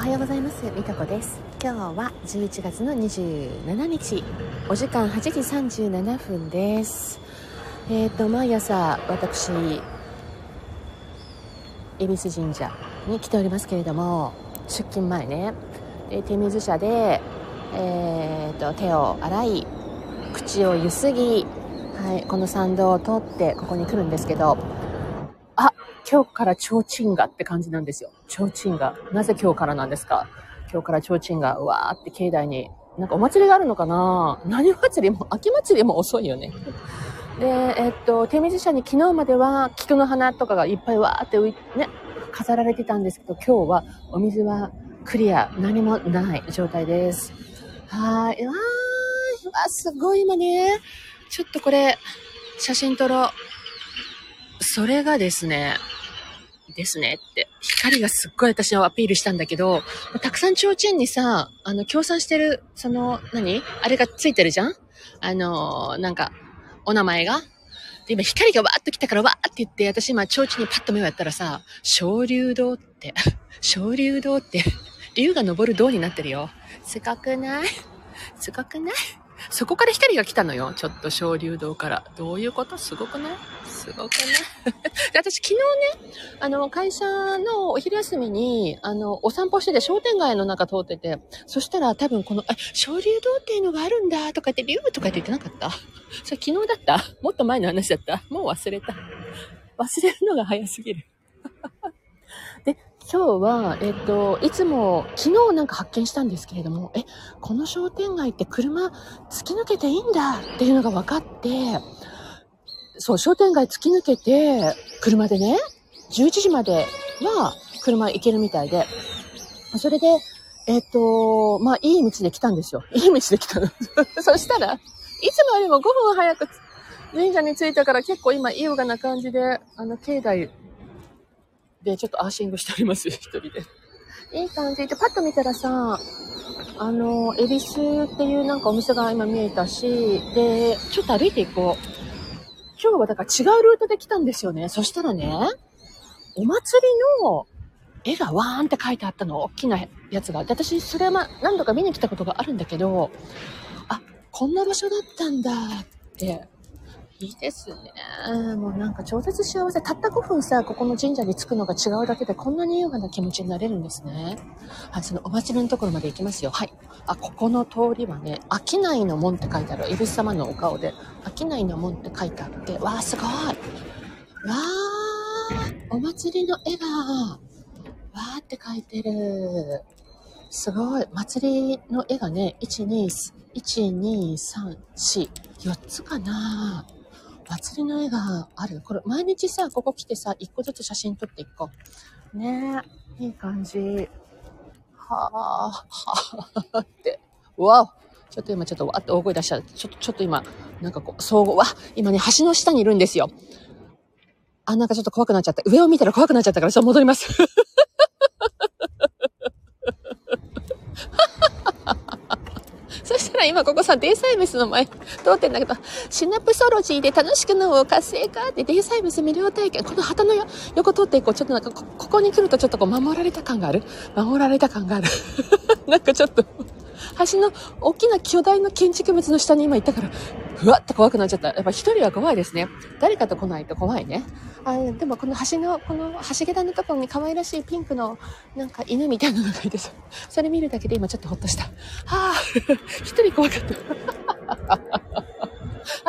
はようございます。みとこです。今日は11月の27日、お時間8時37分です。毎朝私恵比寿神社に来ておりますけれども、出勤前ね、手水舎で、手を洗い、口をゆすぎ、この参道を通ってここに来るんですけど、今日から提灯がって感じなんですよ。提灯が。なぜ今日からなんですか？今日から提灯がうわーって境内に、なんかお祭りがあるのかな？何祭りも、秋祭りも遅いよね。で、手水舎に昨日までは菊の花とかがいっぱいわーって飾られてたんですけど、今日はお水はクリア、何もない状態です。すごい今ね。ちょっとこれ、写真撮ろう。それがですねって、光がすっごい私をアピールしたんだけど、たくさん提灯にさ、協賛してる、あれがついてるじゃん？なんか、お名前が。で、今光がわーっと来たからわーって言って、私今提灯にパッと目をやったらさ、昇竜堂って、竜が昇る堂になってるよ。すごくない？そこから光が来たのよ。ちょっと昇竜堂から。どういうこと？すごくない？で、私昨日ね、会社のお昼休みに、お散歩してて商店街の中通ってて、そしたら多分この、昇竜堂っていうのがあるんだとか言って、竜とか言ってなかった？それ昨日だった？もっと前の話だった？もう忘れた。忘れるのが早すぎる。で、今日は、いつも、昨日なんか発見したんですけれども、この商店街って車突き抜けていいんだっていうのが分かって、そう、商店街突き抜けて、車でね、11時までは車行けるみたいで、それで、いい道で来たんですよ。いい道で来たの。そしたら、いつもよりも5分早く神社に着いたから結構今優雅な感じで、境内でちょっとアーシングしております、一人で。いい感じで、パッと見たらさ、恵比寿っていうなんかお店が今見えたし、で、ちょっと歩いていこう。今日はだから違うルートで来たんですよね。そしたらね、お祭りの絵がワーンって書いてあったの、大きなやつが。で、私、それは何度か見に来たことがあるんだけど、こんな場所だったんだって。いいですね。もうなんか超絶幸せ。たった5分さ、ここの神社に着くのが違うだけでこんなに優雅な気持ちになれるんですね。はい、そのお祭りのところまで行きますよ。はい。ここの通りはね、商いの門って書いてある。恵比寿様のお顔で、商いの門って書いてあって、わーすごい。わー、お祭りの絵が、わーって書いてる。すごい。祭りの絵がね、1、2、3、4、4つかな。祭りの絵がある。これ、毎日さ、ここ来てさ、1個ずつ写真撮っていこう。ねえ、いい感じ。はぁって。わお。ちょっと今、わって大声出しちゃう。ちょっと今、なんかこう、今ね、橋の下にいるんですよ。なんかちょっと怖くなっちゃった。上を見たら怖くなっちゃったから、戻ります。そしたら今ここさ、デイサイブスの前通ってんだけど、シナプソロジーで楽しく脳を活性化ってデイサイブス無料体験、この旗の横通っていこう。ちょっとなんかここに来るとちょっとこう守られた感がある。なんかちょっと、橋の大きな巨大な建築物の下に今行ったから、ふわっと怖くなっちゃった。やっぱ一人は怖いですね。誰かと来ないと怖いね。でもこの橋桁のところに可愛らしいピンクのなんか犬みたいなのがいてさ、それ見るだけで今ちょっとほっとした。一人怖かった。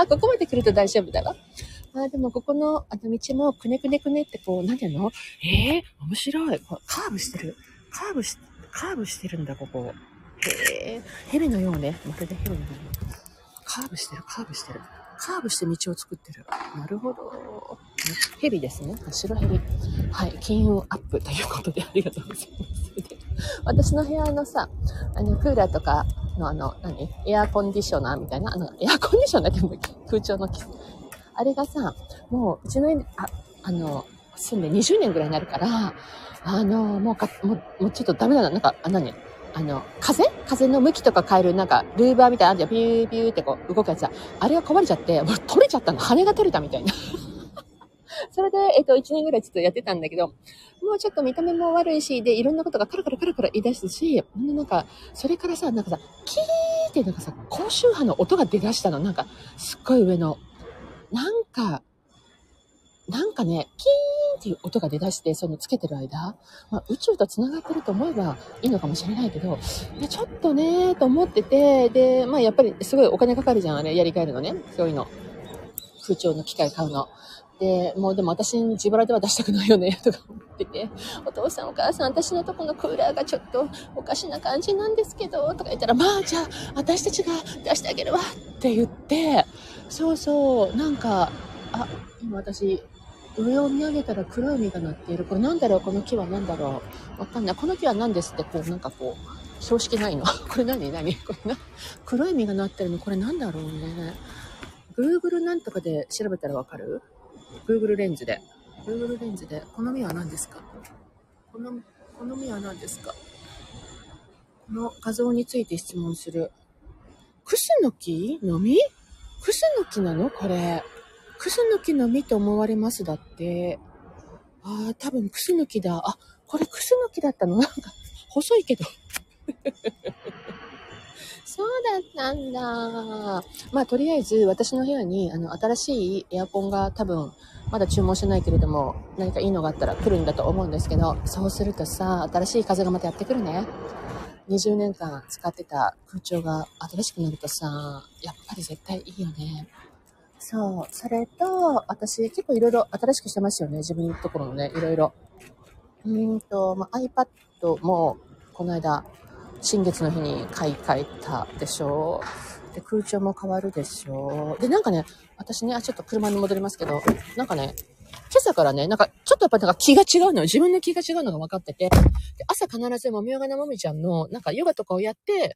ここまで来ると大丈夫だわ。でもここの道もくねくねってこう、何ていうの？面白い。カーブしてる。カーブしてるんだ、ここ。蛇のようね。まるで蛇のよう。カーブしてる。カーブして道を作ってる。なるほど。蛇ですね。白蛇。はい。金運アップということでありがとうございます。私の部屋のさ、クーラーとかのエアコンディショナーみたいな、エアコンディショナーって言うんだっけ？空調のあれがさ、もううちの住んで20年ぐらいになるから、もうちょっとダメだな。なんか、風の向きとか変える、なんか、ルーバーみたいなのあるじゃん。ビュービューってこう動くやつだ。あれが壊れちゃって、もう取れちゃったの。羽が取れたみたいな。 それで、1年ぐらいちょっとやってたんだけど、もうちょっと見た目も悪いし、で、いろんなことがカラカラカラカラ言い出すし、なんか、それからさ、なんかさ、キーってなんかさ、高周波の音が出だしたの。なんか、すっごい上の。なんかね、キーンっていう音が出だして、そのつけてる間、まあ、宇宙と繋がってると思えばいいのかもしれないけど、でちょっとね、と思ってて、で、まあやっぱりすごいお金かかるじゃん、あれ、やり替えるのね。そういうの。空調の機械買うの。で、もうでも私に自腹では出したくないよね、とか思ってて、お父さんお母さん、私のとこのクーラーがちょっとおかしな感じなんですけど、とか言ったら、まあじゃあ私たちが出してあげるわって言って、そうそう、なんか、あ、今私、上を見上げたら黒い実がなっている。これなんだろう、この木はなんだろう。わかんない。この木は何ですって、こう、なんかこう、標識ないのこれ何これな、黒い実がなってるの、これなんだろうね。Google なんとかで調べたらわかる？ Google レンズで。Google レンズで、この実は何ですか？この実は何ですか？この画像について質問する。クスノキの実？クスノキなのこれ。クスノキの実と思われますだって。ああ、多分クスノキだ。あ、これクスノキだったの？なんか、細いけど。そうだったんだ。まあ、とりあえず、私の部屋に、新しいエアコンが多分、まだ注文してないけれども、何かいいのがあったら来るんだと思うんですけど、そうするとさ、新しい風がまたやってくるね。20年間使ってた空調が新しくなるとさ、やっぱり絶対いいよね。そう。それと、私結構いろいろ新しくしてますよね。自分のところのね、いろいろ。まあ、iPad も、この間、新月の日に買い替えたでしょ。で、空調も変わるでしょ。で、なんかね、私ね、ちょっと車に戻りますけど、なんかね、今朝からね、なんか、ちょっとやっぱなんか気が違うのよ。自分の気が違うのが分かってて。で、朝必ずもみヨガのもみちゃんの、なんかヨガとかをやって、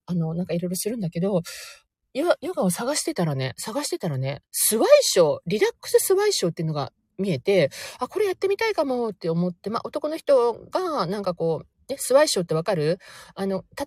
なんかいろいろするんだけど、ヨガを探してたらね、スワイショー、リラックススワイショーっていうのが見えて、あ、これやってみたいかもって思って、まあ、男の人が、なんかこう、スワイショーってわかる？立って、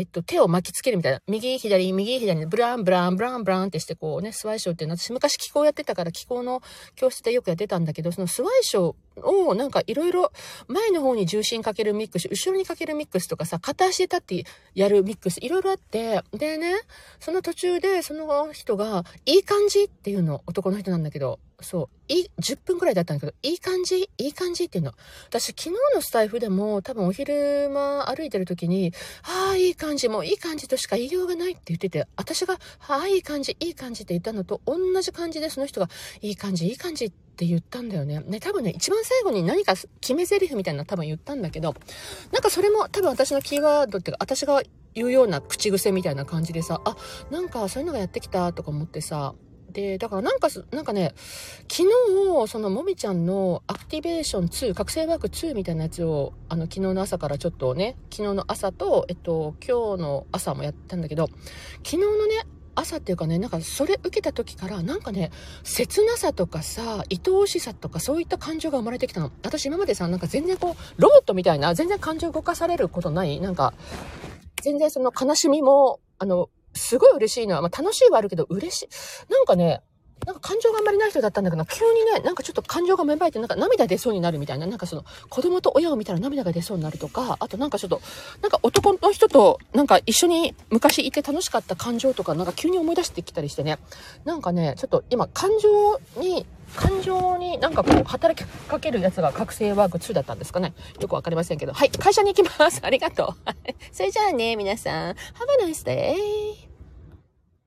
手を巻きつけるみたいな。右、左、ブラン、ブラン、ブラン、ブランってして、こうね、スワイショーっていうのは、私昔気功やってたから、気功の教室でよくやってたんだけど、そのスワイショーを、なんかいろいろ、前の方に重心かけるミックス、後ろにかけるミックスとかさ、片足で立ってやるミックス、いろいろあって、でね、その途中で、その人が、いい感じっていうの、男の人なんだけど、そう、10分くらいだったんだけど、いい感じっていうの。私、昨日のスタイフでも、多分お昼間歩いてる時に、ああ、いい感じ、もういい感じとしか言いようがないって言ってて、私が、ああ、いい感じって言ったのと、同じ感じでその人が、いい感じって言ったんだよね。ね、多分ね、一番最後に何か決め台詞みたいなの多分言ったんだけど、なんかそれも多分私のキーワードっていうか、私が言うような口癖みたいな感じでさ、あ、なんかそういうのがやってきたとか思ってさ、で、だからなんかね、昨日、そのもみちゃんのアクティベーション2、覚醒ワーク2みたいなやつを、昨日の朝からちょっとね、昨日の朝と、今日の朝もやったんだけど、昨日のね、朝っていうかね、なんかそれ受けた時から、なんかね、切なさとかさ、愛おしさとかそういった感情が生まれてきたの。私今までさ、なんか全然こう、ロボットみたいな、全然感情動かされることない？なんか、全然その悲しみも、すごい嬉しいのは、まあ楽しいはあるけど嬉しい。なんかね、なんか感情があんまりない人だったんだけど、急にね、なんかちょっと感情が芽生えて、なんか涙出そうになるみたいな、なんかその子供と親を見たら涙が出そうになるとか、あとなんかちょっと、なんか男の人となんか一緒に昔いて楽しかった感情とか、なんか急に思い出してきたりしてね、なんかね、ちょっと今感情になんかこう働きかけるやつが覚醒ワーク2だったんですかね。よくわかりませんけど。はい、会社に行きます。ありがとう。それじゃあね、皆さん、Have a nice day!